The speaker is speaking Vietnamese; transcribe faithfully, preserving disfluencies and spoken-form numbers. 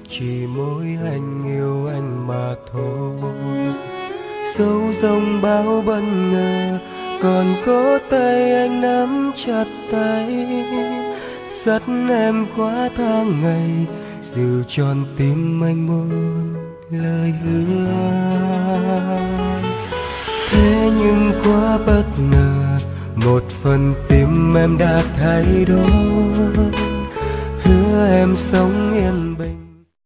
chỉ mỗi anh yêu anh mà thôi. Dấu rông bao bất ngờ, còn có tay anh nắm chặt tay, dắt em qua tháng ngày, dìu tròn tim anh muôn lời hứa. Thế nhưng quá bất ngờ, một phần tim em đã thay đổi, hứa em sống yên